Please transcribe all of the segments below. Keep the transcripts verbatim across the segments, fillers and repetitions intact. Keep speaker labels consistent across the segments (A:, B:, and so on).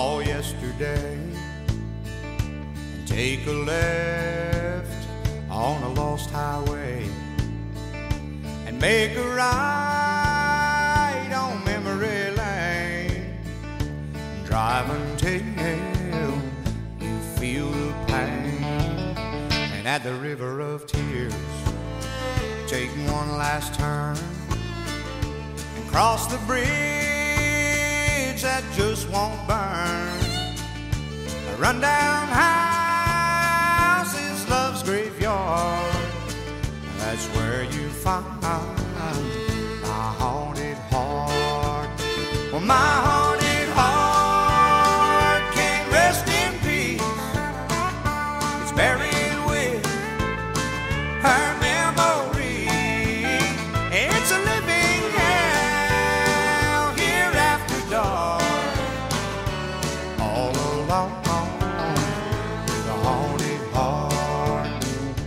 A: recall yesterday and take a left on a lost highway and make a right on memory lane. Drive until you feel the pain, and at the river of tears take one last turn and cross the bridge that just won't burn. A rundown house is love's graveyard. That's where you find my haunted heart. Well, my haunted heart can't rest in peace. It's buried with her memory. It's a living hell here after dark. All alone with a haunted heart.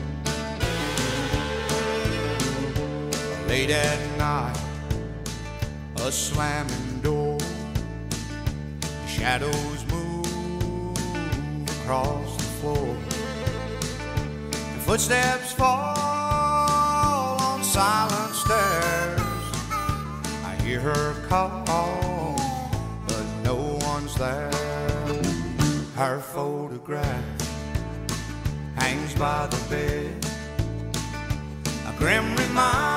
A: Late at night, a slamming door, shadows move across the floor, and footsteps fall on silent stairs. I hear her call, but no one's there. Her photograph hangs by the bed, a grim reminder